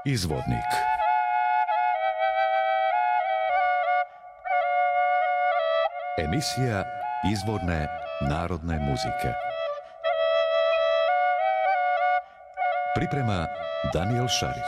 Izvornik. Emisija izvorne narodne muzike. Priprema Daniel Šarić.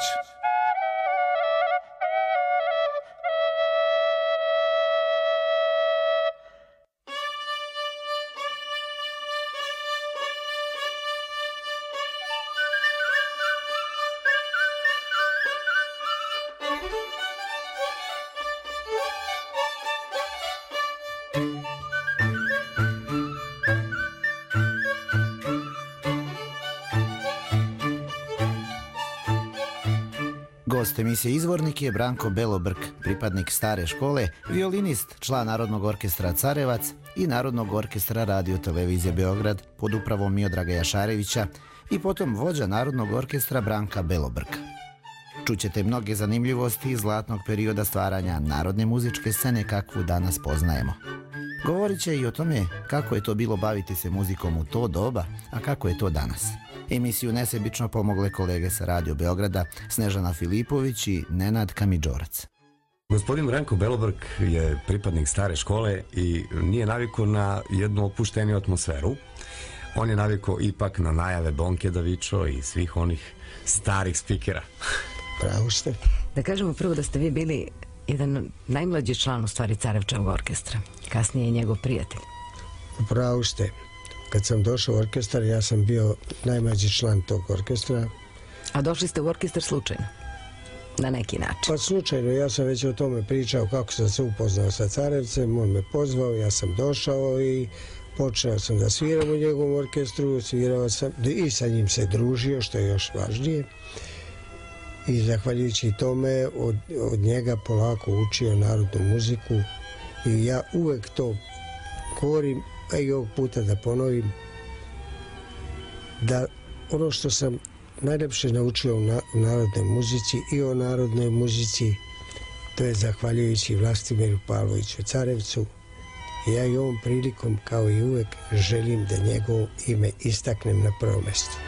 Gost emisije Izvornik je Branko Belobrk, pripadnik stare škole, violinist, član Narodnog orkestra Carevac i Narodnog orkestra Radio Televizije Beograd pod upravom Miodraga Jašarevića i potom vođa Narodnog orkestra Branka Belobrka. Čućete mnoge zanimljivosti iz zlatnog perioda stvaranja narodne muzičke scene kakvu danas poznajemo. Govorit će i o tome kako je to bilo baviti se muzikom u to doba, a kako je to danas. Emisiju nesebično pomogle kolege sa Radio Beograda Snežana Filipović i Nenad Kamidžorac. Gospodin Branko Belobrk je pripadnik stare škole i nije navikao na jednu opušteniju atmosferu. On je navikao ipak na najave Bonke Davičo i svih onih starih spikera. Pravo ste. Da kažemo prvo da ste vi bili jedan najmlađi član u stvari Carevčevog orkestra. Kasnije je njegov prijatelj. Pravo ste. Kad sam došao u orkestar, ja sam bio najmlađi član tog orkestra. A došli ste u orkestar slučajno? Na neki način? Pa slučajno, ja sam već o tome pričao kako sam se upoznao sa Carevcem, on me pozvao, ja sam došao i počeo sam da sviram u njegovom orkestru, svirao sam i sa njim se družio, što je još važnije. I zahvaljujući tome od njega polako učio narodnu muziku i ja uvek to govorim, a i ovog puta da ponovim, da ono što sam najlepše naučio u narodnoj muzici i o narodnoj muzici, to je zahvaljujući Vlastimiru Pavloviću Carevcu. Ja i ovom prilikom, kao i uvek, želim da njegovo ime istaknem na prvo mesto.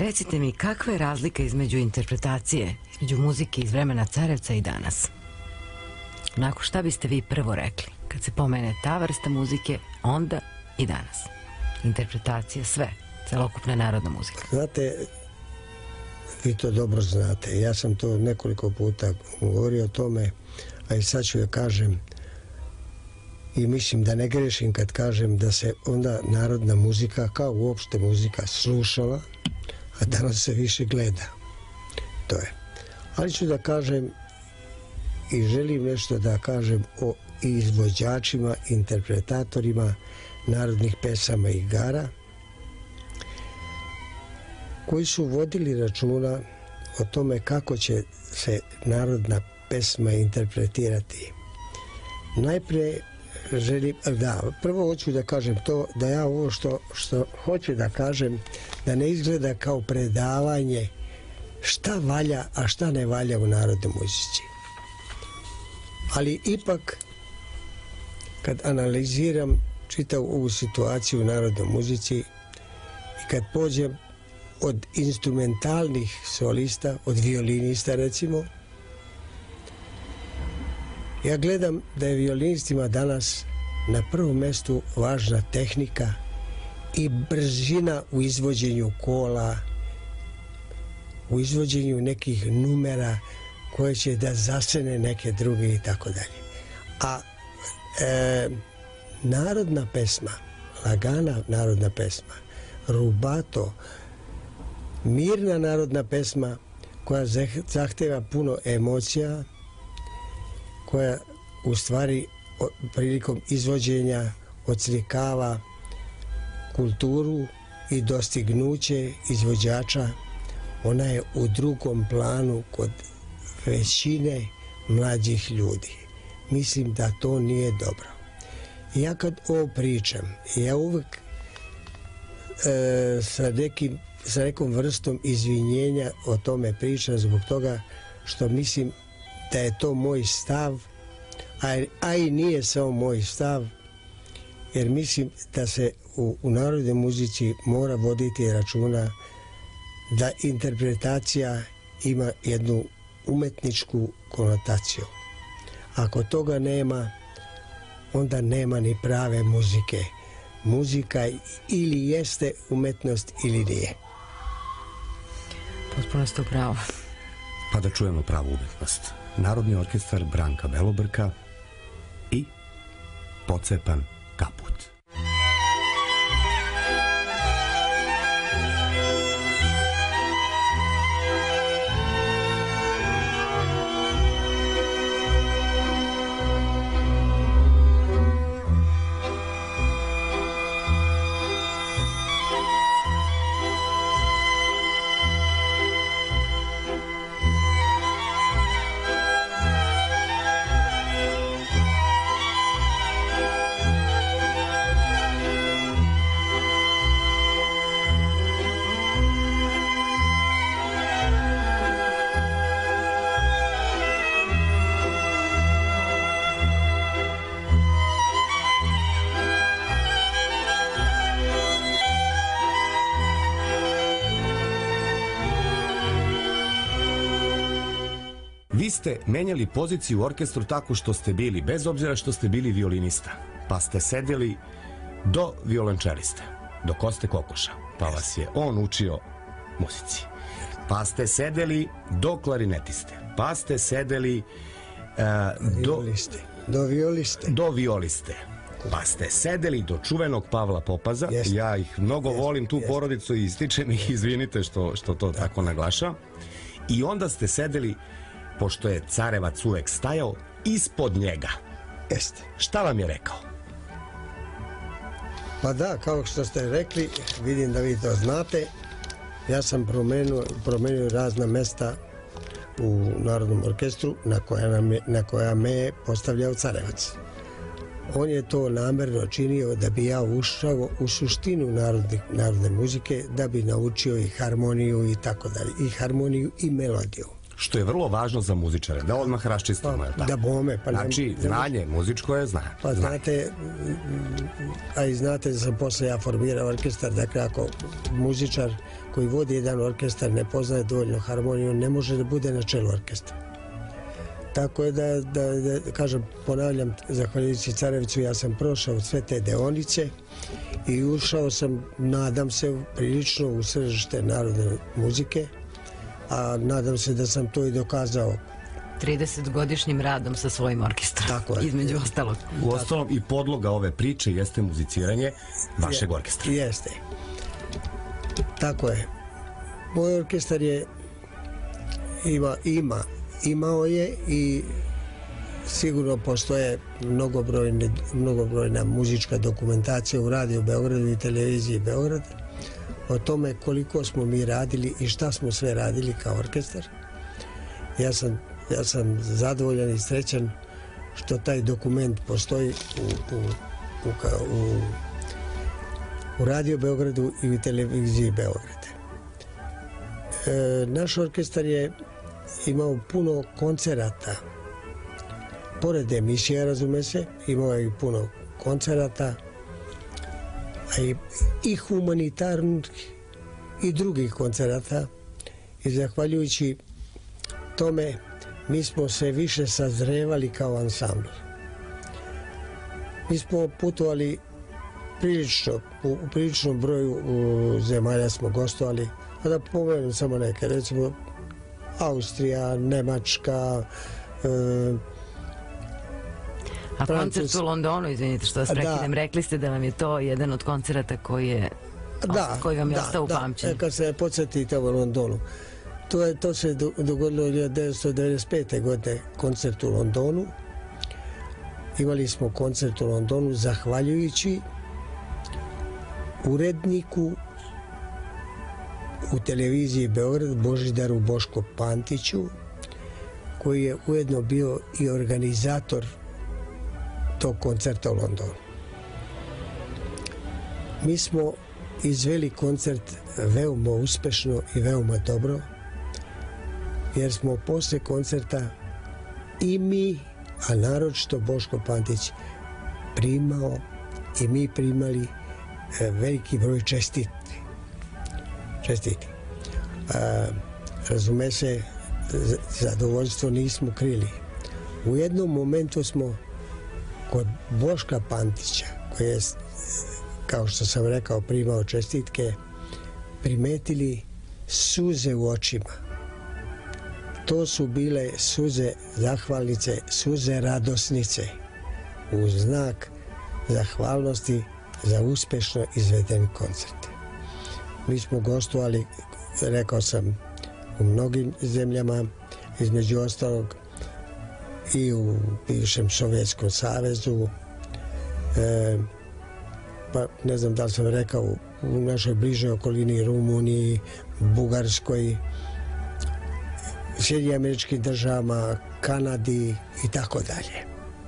Recite mi, kakva je razlika između interpretacije, između muzike iz vremena Carevca i danas? Onako, šta biste vi prvo rekli kad se pomene ta vrsta muzike, onda i danas? Interpretacija, sve, celokupna narodna muzika. Znate, vi to dobro znate. Ja sam to nekoliko puta govorio o tome, a i sad ću ja kažem i mislim da ne grešim kad kažem da se onda narodna muzika, kao uopšte muzika, slušala, a danas se više gleda. To je. Ali ću da kažem i želim nešto da kažem o izvođačima, interpretatorima narodnih pesama i igara koji su vodili računa o tome kako će se narodna pesma interpretirati. Najprije želim, prvo hoću da kažem to, da ja ovo što hoću da kažem, da ne izgleda kao predavanje šta valja, a šta ne valja u narodnoj muzici. Ali ipak, kad analiziram čitavu ovu situaciju u narodnoj muzici i kad pođem od instrumentalnih solista, od violinista recimo, ja gledam da je violinistima danas na prvom mjestu važna tehnika i brzina u izvođenju kola, u izvođenju nekih numera koje će da zasene neke druge i tako dalje. A narodna pesma, lagana narodna pesma, rubato, mirna narodna pesma koja zahteva puno emocija, koja u stvari prilikom izvođenja odslikava kulturu i dostignuće izvođača, ona je u drugom planu kod većine mlađih ljudi. Mislim da to nije dobro. Ja kad ovo pričam, ja uvek sa nekom vrstom izvinjenja o tome pričam zbog toga što mislim da je to moj stav, a i nije samo moj stav, jer mislim da se u narodnoj muzici mora voditi računa da interpretacija ima jednu umetničku konotaciju. Ako toga nema, onda nema ni prave muzike. Muzika ili jeste umetnost ili nije. Potpuno ste u pravu. Pa da čujemo pravu umetnost. Narodni orkestar Branka Belobrka i Pocepan kaput. Vi ste menjali poziciju u orkestru tako što ste bili, bez obzira što ste bili violinista, pa ste sedeli do violončeliste, do Koste Kokoša, pa vas je on učio muzici. Pa ste sedeli do klarinetiste, pa ste sedeli do violiste, pa ste sedeli do čuvenog Pavla Popaza. Ja ih mnogo volim, tu porodicu, i ističem ih, izvinite što to tako naglašam. I onda ste sedeli, pošto je Carevac uvek stajao, ispod njega. Jeste. Šta vam je rekao? Pa da, kao što ste rekli, vidim da vi to znate, ja sam promenio razna mesta u Narodnom orkestru na koja me je postavljao Carevac. On je to namerno činio da bi ja ušao u suštinu narodne muzike, da bi naučio i harmoniju i tako dalje, i harmoniju i melodiju. što je vrlo važno za muzičare, da odmah raščistimo. Da bome. Pa znači, znanje muzičko je znanje. Pa znate, a i znate da sam posle ja formirao orkestar, dakle ako muzičar koji vodi jedan orkestar ne poznaje dovoljno harmoniju, ne može da bude na čelu orkestra. Tako je da kažem, ponavljam, zahvaljujući Carevcu, ja sam prošao sve te deonice i ušao sam, nadam se, prilično u sržište narodne muzike, a nadam se da sam to i dokazao. 30-godišnjim radom sa svojim orkestrom, tako je, između ostalog. U ostalom i podloga ove priče jeste muziciranje vašeg orkestra. Jeste. Tako je. Moj orkestar je imao je i sigurno postoje mnogobrojna muzička dokumentacija u Radio Beogradu i televiziji Beograd o tome koliko smo mi radili i šta smo sve radili kao orkestar. Ja sam zadovoljan i srećan što taj dokument postoji u Radio Beogradu i u televiziji Beograd. Naš orkestar je imao puno koncerata. Pored emisija, razume se, imao je i puno koncerata, a i humanitarnih i drugih koncerata. I zahvaljujući tome mi smo se više sazrevali kao ansambl. Mi smo putovali u priličnom broju zemalja smo gostovali, a da pomenem samo neke, recimo Austrija, Nemačka, a koncert u Londonu, izvinite što vas prekidem, rekli ste da vam je to jedan od koncerata koji vam je ostao u pamćenju. Kad se podsjetite u Londonu. To se dogodilo 1995. godine, koncert u Londonu. Imali smo koncert u Londonu zahvaljujući uredniku u televiziji Beograd, Božidaru Boško Pantiću, koji je ujedno bio i organizator tog koncerta u Londonu. Mi smo izveli koncert veoma uspešno i veoma dobro, jer smo posle koncerta i mi, a naročito Boško Pantić, primao i mi primali veliki broj čestiti. Razume se, zadovoljstvo nismo krili. U jednom momentu smo kod Boška Pantića, koji je, kao što sam rekao, primao čestitke, primetili suze u očima. To su bile suze zahvalnice, suze radosnice, u znak zahvalnosti za uspešno izveden koncert. Mi smo gostovali, rekao sam, u mnogim zemljama, između ostalog i u bivšem Sovjetskom savezu, pa ne znam da li sam rekao, u našoj bližoj okolini, Rumuniji, Bugarskoj, Sjedinjenim Američkim Državama, Kanadi i tako dalje.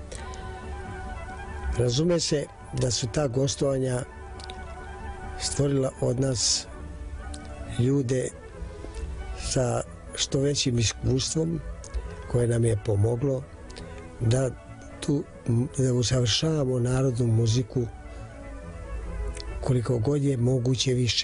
Razume se da su ta gostovanja stvorila od nas ljude sa što većim iskustvom, koje nam je pomoglo da usavršavamo narodnu muziku koliko god je moguće više.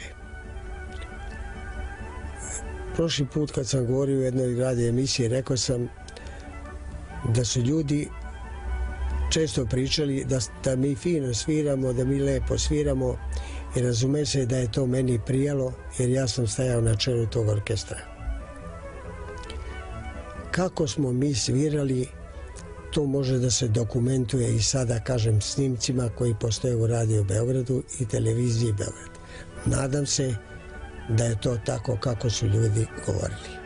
Prošli put kad sam govorio u jednoj radio emisiji, rekao sam da su ljudi često pričali da mi fino sviramo, da mi lepo sviramo, i razume se da je to meni prijalo, jer ja sam stajao na čelu tog orkestra. Kako smo mi svirali, to može da se dokumentuje i sada, kažem, snimcima koji postoje u Radio Beogradu i televiziji Beograd. Nadam se da je to tako kako su ljudi govorili.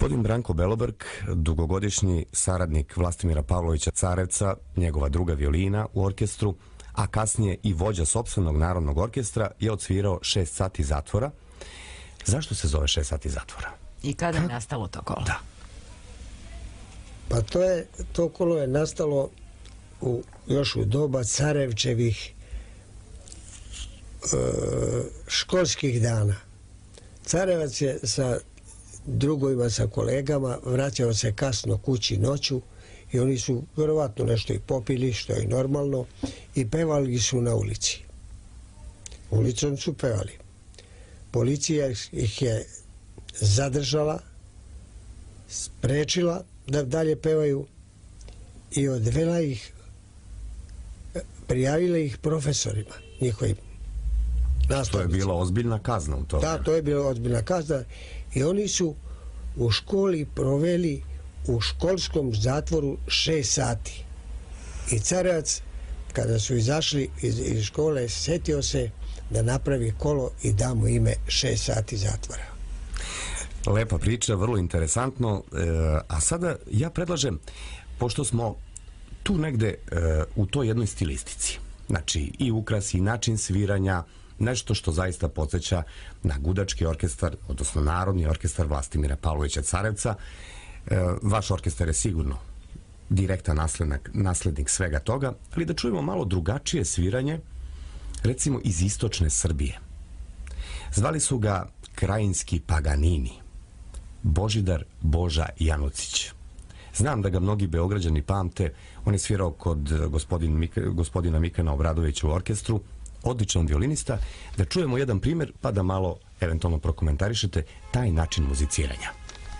Gospodin Branko Belobrk, dugogodišnji saradnik Vlastimira Pavlovića Carevca, njegova druga violina u orkestru, a kasnije i vođa sopstvenog narodnog orkestra, je odsvirao 6 sati zatvora. Zašto se zove 6 sati zatvora? I kada je nastalo to kolo? Da. Pa to kolo je nastalo još u doba Carevčevih školskih dana. Carevac je sa drugovima, sa kolegama, vraćao se kasno kući noću i oni su vjerovatno nešto i popili, što je normalno, i pevali su na ulici. Ulicom su pevali. Policija ih je zadržala, sprečila da dalje pevaju i odvela ih, prijavila ih profesorima njihovim nastavnicima. To je bila ozbiljna kazna u to vreme. Da, to je bila ozbiljna kazna i oni su u školi proveli u školskom zatvoru 6 sati. I Carevac, kada su izašli iz škole, setio se da napravi kolo i da mu ime 6 sati zatvora. Lepa priča, vrlo interesantno. A sada ja predlažem, pošto smo tu negde u toj jednoj stilistici, znači i ukras i način sviranja, nešto što zaista podsjeća na gudački orkestar, odnosno Narodni orkestar Vlastimira Pavlovića Carevca. Vaš orkestar je sigurno direktan naslednik svega toga, ali da čujemo malo drugačije sviranje, recimo iz istočne Srbije. Zvali su ga Krajinski Paganini, Božidar Boža Janucić. Znam da ga mnogi Beograđani pamte, on je svirao kod gospodina Mikana Obradovića u orkestru, odličan violinista. Da čujemo jedan primjer pa da malo eventualno prokomentarišete taj način muziciranja.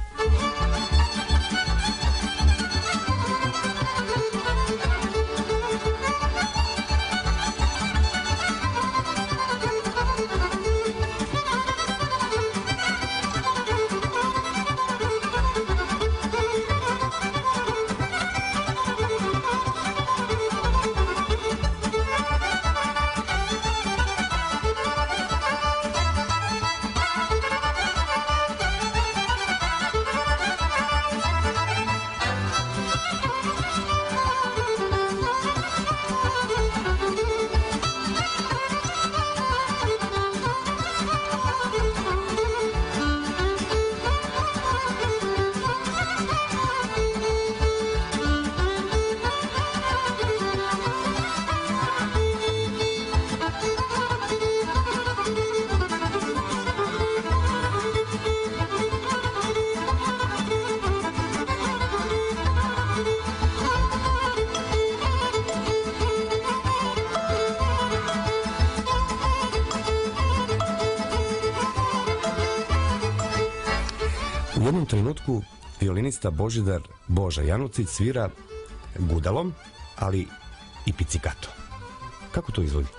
U jednom trenutku violinista Božidar Boža Janucić svira gudalom, ali i pizzicato. Kako to izvodi?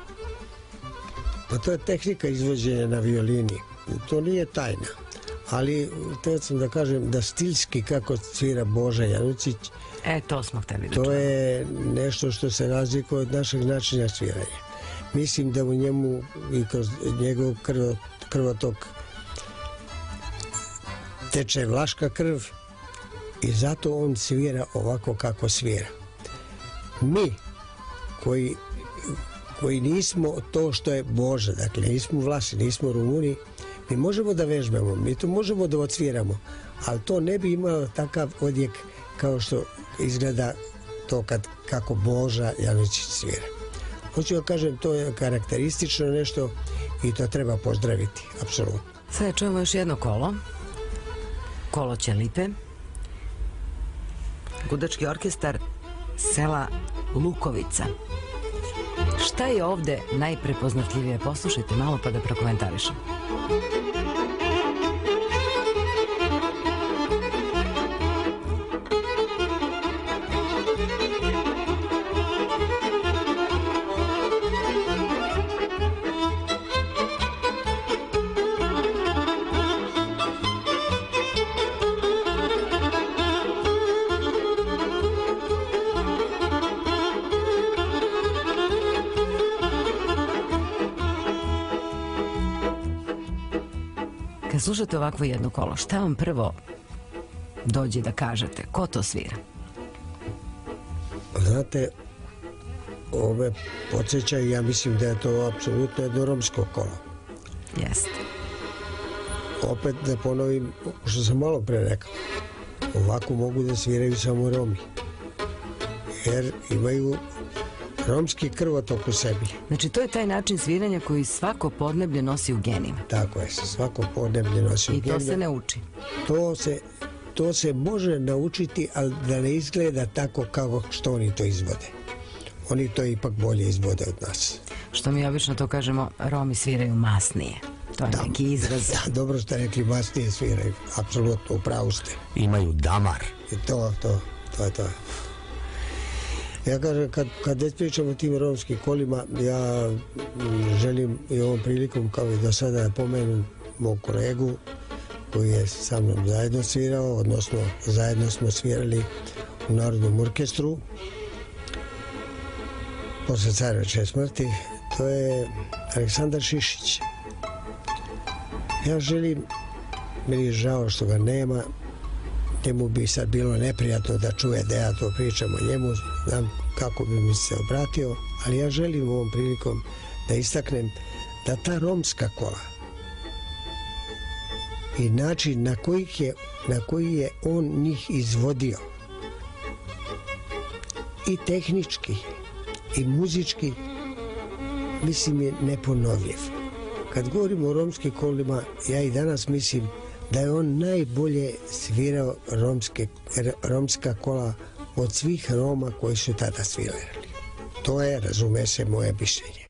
Pa to je tehnika izvođenja na violini. To nije tajna. Ali htio sam da kažem da stilski kako svira Boža Janucić, To smo hteli da to čujemo. je nešto što se razlikuje od našeg načina sviranja. Mislim da u njemu i kroz njegov krvotok teče vlaška krv i zato on svira ovako kako svira. Mi koji nismo to što je Boža, dakle nismo Vlasi, nismo Rumuni, mi možemo da vežbamo, mi to možemo da odsviramo, ali to ne bi imalo takav odjek kao što izgleda to kako Boža Janucić svira. Hoću da kažem, to je karakteristično nešto i to treba pozdraviti, apsolutno. Sada čujemo još jedno kolo. Kolo Ćelipe. Gudački orkestar sela Lukovica. Šta je ovde najprepoznatljivije? Poslušajte malo pa da prokomentarišem. Kad slušate ovakvo jedno kolo, šta vam prvo dođe da kažete? Ko to svira? Znate, ove podsjećaju, ja mislim da je to apsolutno jedno romsko kolo. Jeste. Opet da ponovim što sam malo pre rekao. Ovako mogu da sviraju samo Romi. Jer imaju romski krvotok u sebi. Znači, to je taj način sviranja koji svako podneblje nosi u genima. Tako je, svako podneblje nosi u genima. I to se ne uči. To se može naučiti, ali da ne izgleda tako kao što oni to izvode. Oni to ipak bolje izvode od nas. Što mi obično to kažemo, Romi sviraju masnije. To je neki izraz. Da, dobro ste rekli, masnije sviraju. Apsolutno, u pravu ste. Imaju damar. I to je to. Ja kažem, kad već pričamo o tim romskim kolima, ja želim i ovom prilikom, kao i do sada, da pomenem mog kolegu koji je sa mnom zajedno svirao, odnosno zajedno smo svirali u Narodnom orkestru posle Carevečeve smrti. To je Aleksandar Šišić. Ja želim, meni je žao što ga nema, njemu bi sad bilo neprijatno da čuje da ja to pričam o njemu, znam kako bi mi se obratio, ali ja želim ovom prilikom da istaknem da ta romska kola i način na koji je on njih izvodio i tehnički i muzički, mislim, je neponovljiv. Kad govorimo o romskim kolima, ja i danas mislim da je on najbolje svirao romska kola od svih Roma koji su tada svirali. To je, razume se, moje mišljenje.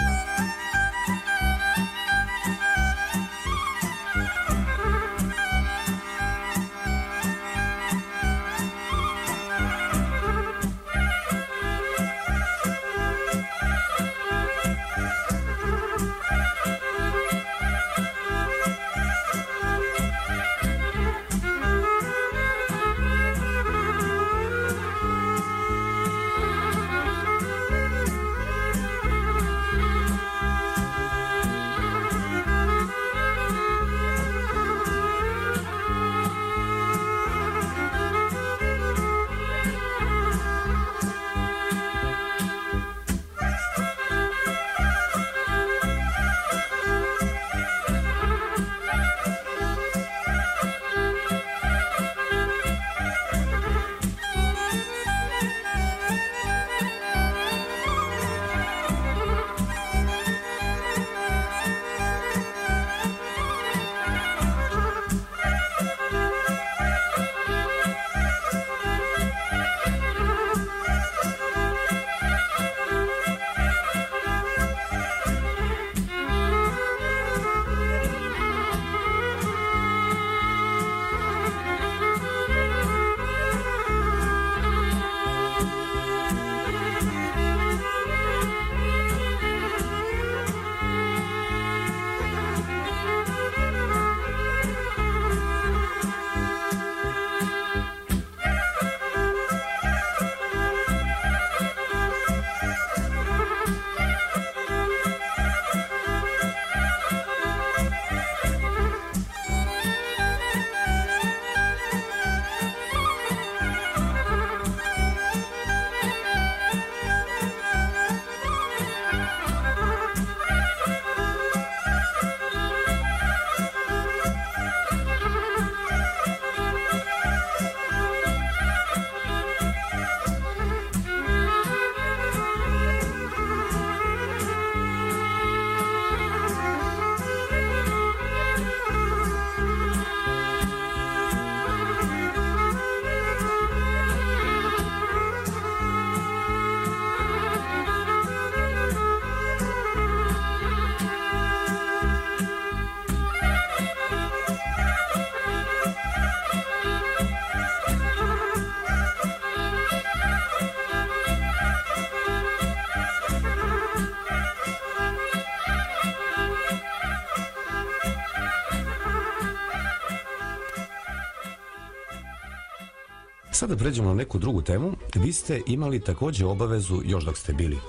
Sada pređemo na neku drugu temu. Vi ste imali takođe obavezu, još dok ste bili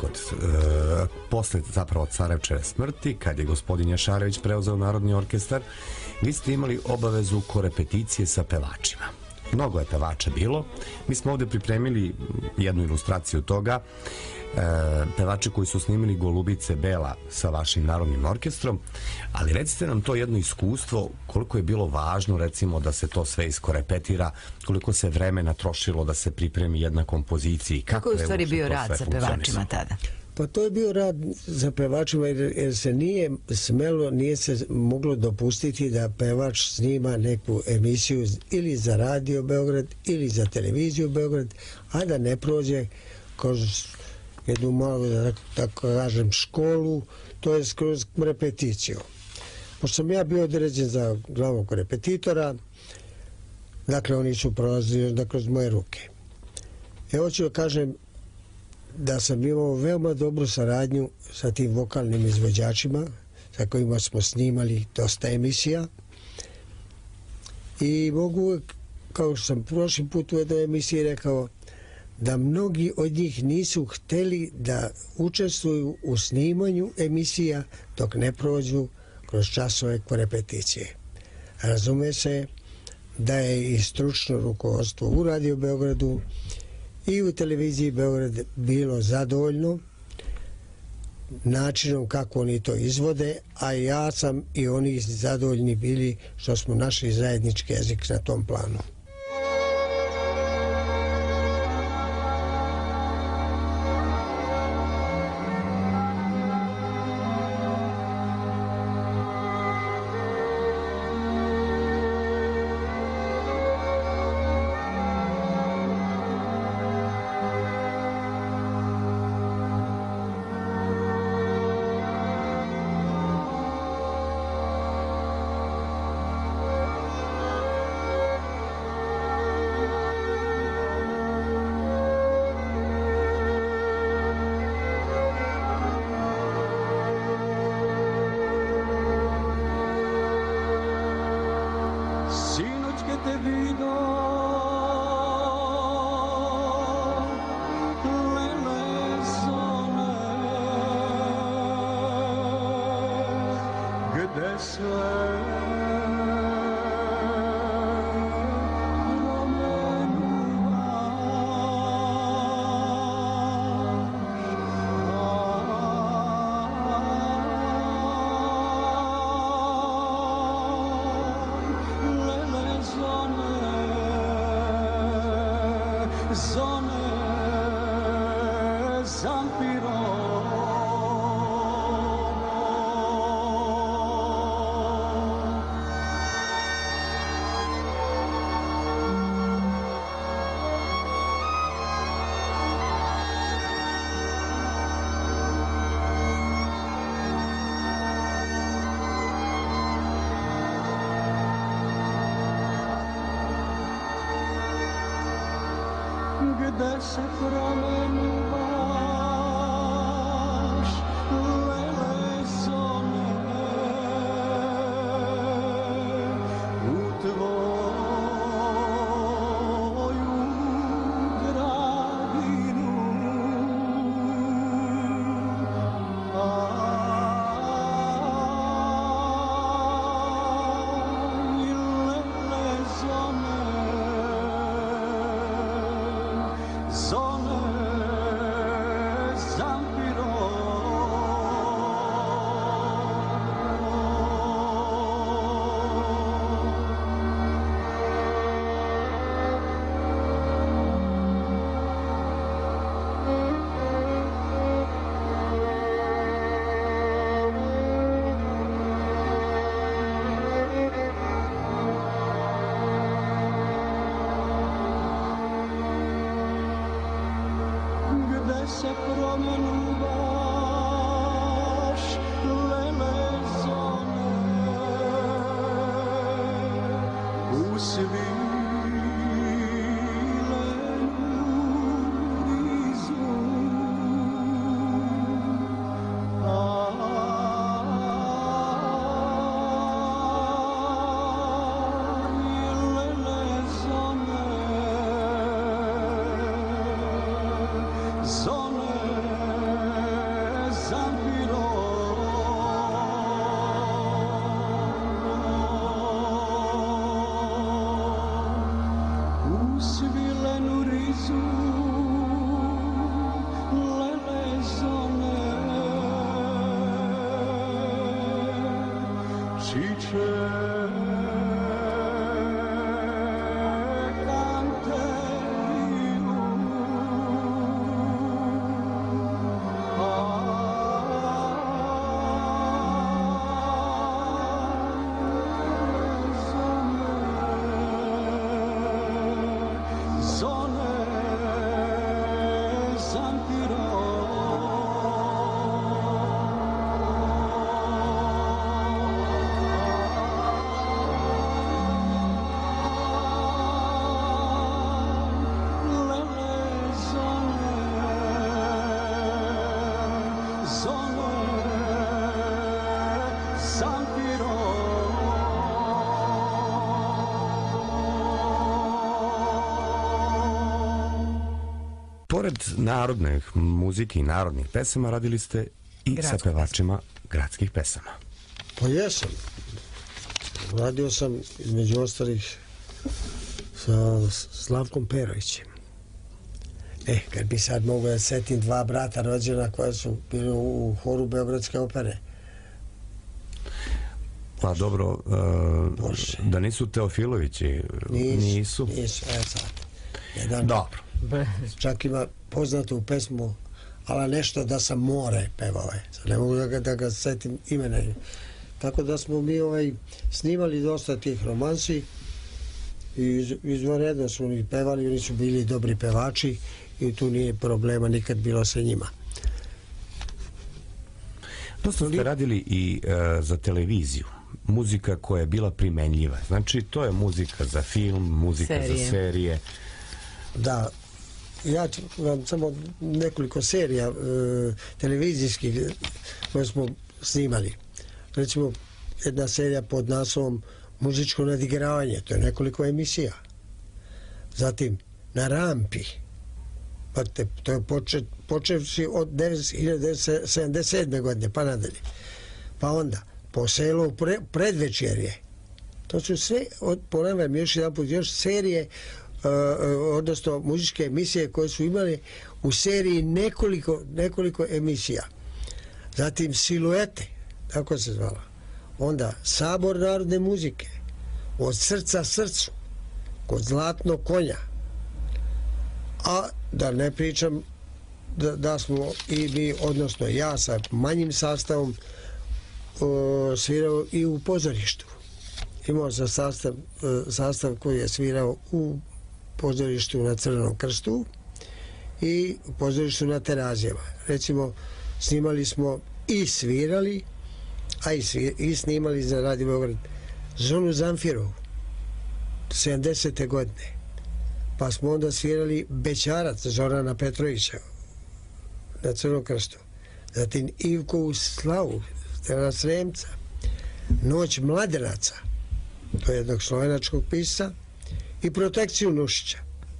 posle zapravo Carevčeve smrti, kad je gospodin Jašarević preuzeo Narodni orkestar, vi ste imali obavezu korepeticije sa pevačima. Mnogo je pevača bilo. Mi smo ovde pripremili jednu ilustraciju toga. Pevači koji su snimili Golubice Bela sa vašim narodnim orkestrom, ali recite nam to jedno iskustvo, koliko je bilo važno recimo da se to sve iskorepetira, koliko se vremena trošilo da se pripremi jedna kompozicija. Kako je u stvari bio rad sa pevačima tada? Pa to je bio rad za pevačima jer se nije smelo, nije se moglo dopustiti da pevač snima neku emisiju ili za Radio Beograd ili za televiziju Beograd, a da ne prođe kroz jednu malu, da tako kažem, školu, to je kroz repeticiju. Pošto sam ja bio određen za glavnog repetitora, dakle oni su prolazili kroz moje ruke. Hoću da kažem da sam imao veoma dobru saradnju sa tim vokalnim izvođačima sa kojima smo snimali dosta emisija i mogu, kao što sam prošli put u jednoj emisiji rekao, da mnogi od njih nisu hteli da učestvuju u snimanju emisija dok ne prođu kroz časove korepeticije. Razume se da je i stručno rukovodstvo u Radio Beogradu i u televiziji Beograd bilo zadovoljno načinom kako oni to izvode, a ja sam i oni zadovoljni bili što smo našli zajednički jezik na tom planu. Gde se promeni baš lele zone u tvoju gradinu, lele zone se promenu baš lele zone u svilenu rizu, lele zone zampiro. Pored narodne muzike i narodnih pesama radili ste i sa pevačima gradskih pesama. Pa jesam. Radio sam između ostalih sa Slavkom Perovićem. Kad bi sad mogu da setim dva brata rođena koja su bili u horu Beogradske opere. Pa dobro, da nisu Teofilovići, nisu. Nisu, sad. Jedan, dobro. Čak ima poznatu pesmu, ali nešto da sam more pevao je. Ne mogu da ga setim imena. Tako da smo mi snimali dosta tih romansi i izvanredno su oni pevali, oni su bili dobri pevači i tu nije problema nikad bilo sa njima. Dosta ste radili i za televiziju. Muzika koja je bila primenljiva. Znači, to je muzika za film, muzika za serije. Da, ja ću vam samo nekoliko serija televizijskih koje smo snimali. Recimo, jedna serija pod naslovom Muzičko nadigravanje, to je nekoliko emisija. Zatim, Na rampi, to je počevši od 1977. godine pa nadalje. Pa onda, Po selu predvečerje. To su sve, ponavljam još jedan put, još serije, odnosno muzičke emisije koje su imali u seriji nekoliko emisija. Zatim Siluete, tako se zvala. Onda Sabor narodne muzike, Od srca srcu, Kod zlatnog konja. A da ne pričam da smo i mi, odnosno ja sa manjim sastavom svirao i u pozorištu. Imao sam sastav koji je svirao u pozorištu na Crvenom Krstu i u pozorištu na Terazijama. Recimo, snimali smo i svirali, a i snimali za Radio Beograd Zonu Zamfirovu 70. godine. Pa smo onda svirali Bećarac Zorana Petrovića na Crvenom Krstu. Zatim Ivkovu slavu Stevana Sremca, Noć mladenaca, to je jednog slovenačkog pisca, i Protekciju Nušića.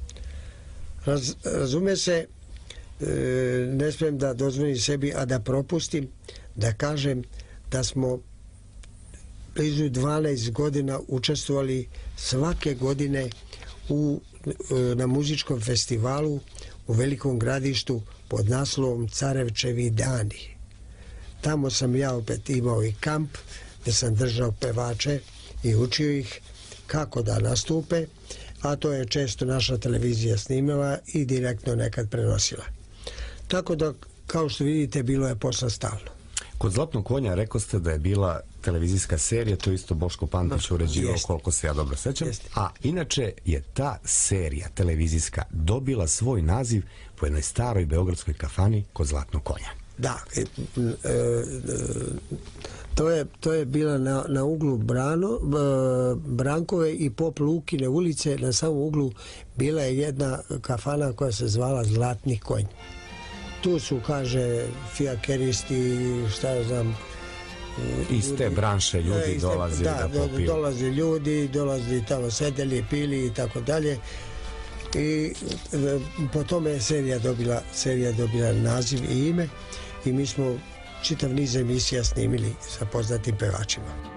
Razume se, ne smijem da dozvolim sebi, a da propustim, da kažem da smo blizu 12 godina učestvovali svake godine na muzičkom festivalu u Velikom Gradištu pod naslovom Carevčevi dani. Tamo sam ja opet imao i kamp gdje sam držao pevače i učio ih kako da nastupe, a to je često naša televizija snimala i direktno nekad prenosila. Tako da, kao što vidite, bilo je posla stalno. Kod Zlatnog konja rekao ste da je bila televizijska serija, to isto Boško Pantić uređivao, koliko se ja dobro sećam. A inače je ta serija televizijska dobila svoj naziv po jednoj staroj beogradskoj kafani kod Zlatnog konja. Da, to je bila na uglu Brankove i Pop Lukine ulice, na samom uglu bila je jedna kafana koja se zvala Zlatni konj. Tu su, kaže, fijakeristi, šta ja znam, iz te branše ljudi dolazili da popiju. Da, dolaze ljudi, dolazili tamo, sedeli, pili i tako dalje. I po tome je serija dobila naziv i ime i mi smo čitav niz emisija snimili sa poznatim pevačima.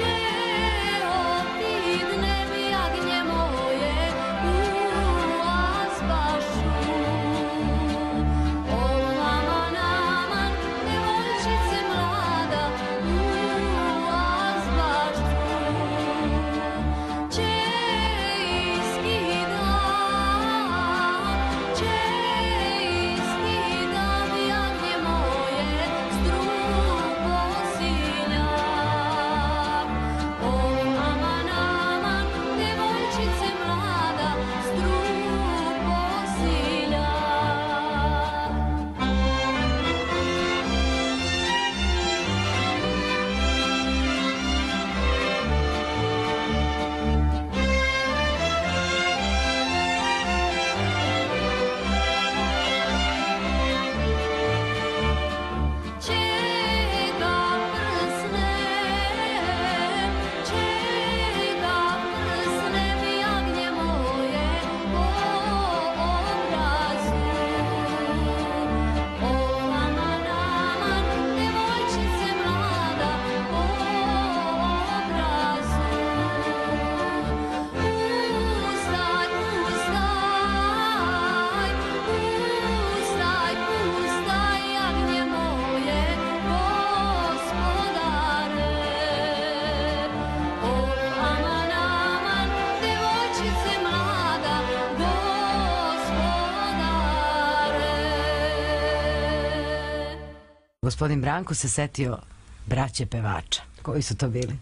Gospodin Branko se setio braće pevača. Koji su to bili?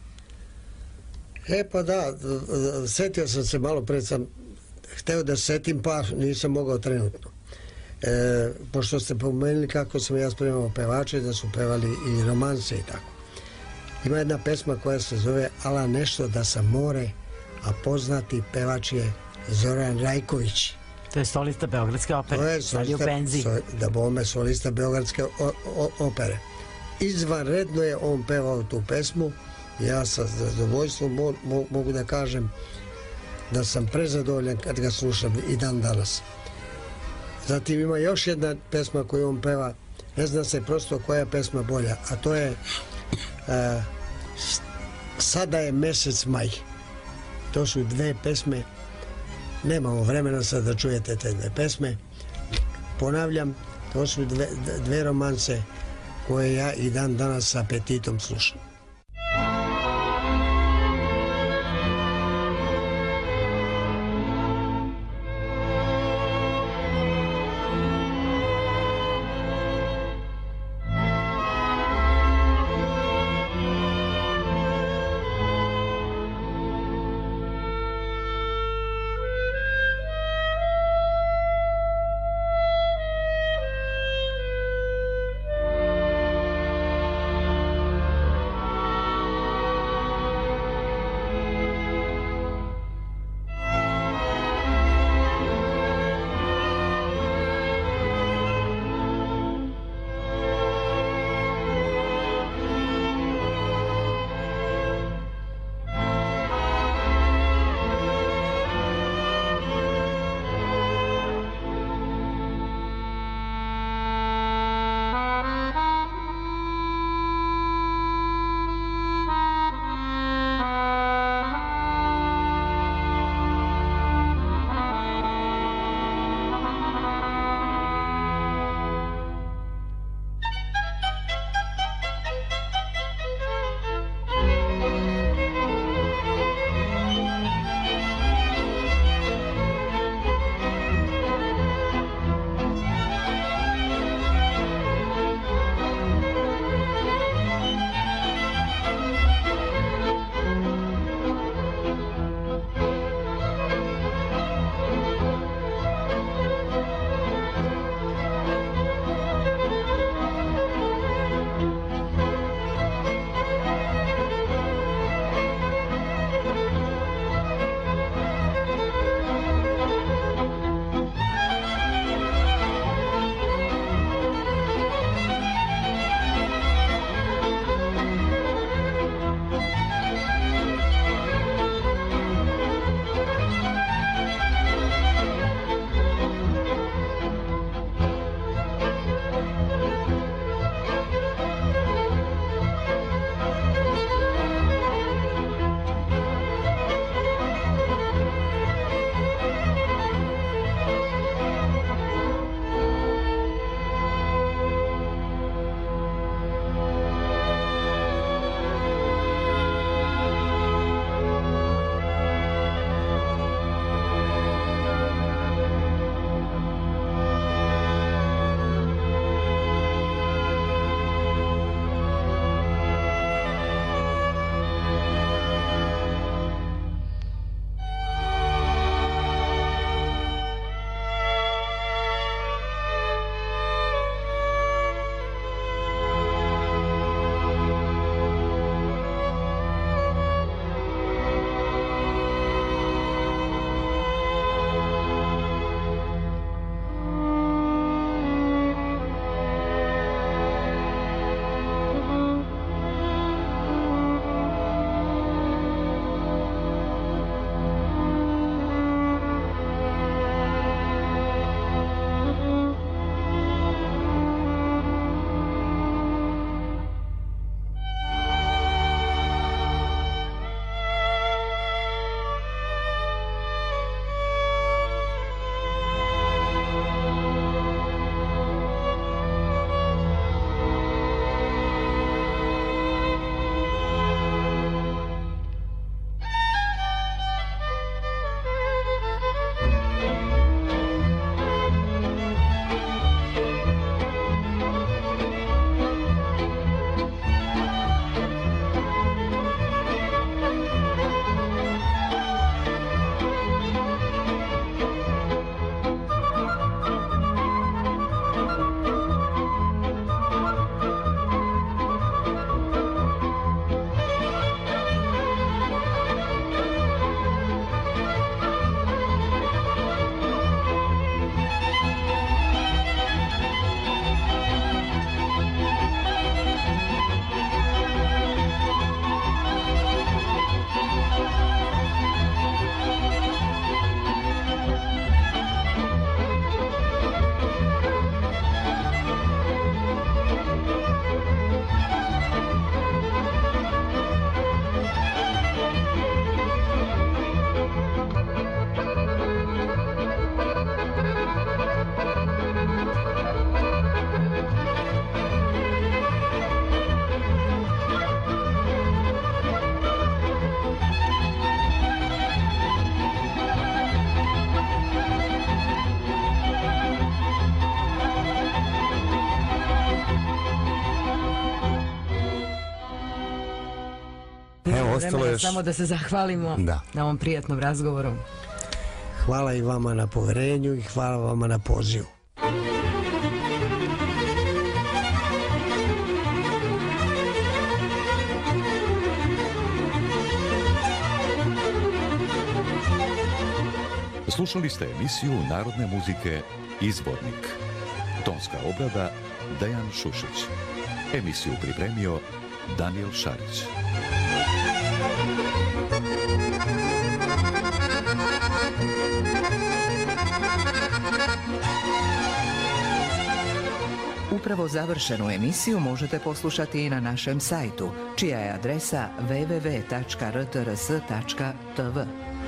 Pa da, setio sam se malo pred, sam hteo da setim, pa nisam mogao trenutno. Pošto ste pomenuli kako sam ja spremao pevače, da su pevali i romanse i tako. Ima jedna pesma koja se zove Ala nešto da sam more, a poznati pevač je Zoran Rajković. To je solista Beogradske opere, sad je u penziji. Da bome, solista Beogradske opere. Izvanredno je on pevao tu pesmu. Ja sa zadovoljstvom mogu da kažem da sam prezadovoljan kad ga slušam i dan danas. Zatim ima još jedna pesma koju on peva, ne zna se prosto koja je pesma bolja, a to je Sada je mesec maj. To su dve pesme. Nemamo vremena sad da čujete te dve pesme. Ponavljam, to su dve romanse koje ja i dan danas sa apetitom slušam. imamo ostalo vremena još... samo da se zahvalimo Da. na ovom prijatnom razgovoru. Hvala i vama na poverenju i hvala vama na pozivu. Slušali ste emisiju narodne muzike Izvornik. Tonska obrada Dejan Šušić. Emisiju pripremio Daniel Šarić. Upravo završenu emisiju možete poslušati i na našem sajtu, čija je adresa www.rtrs.tv.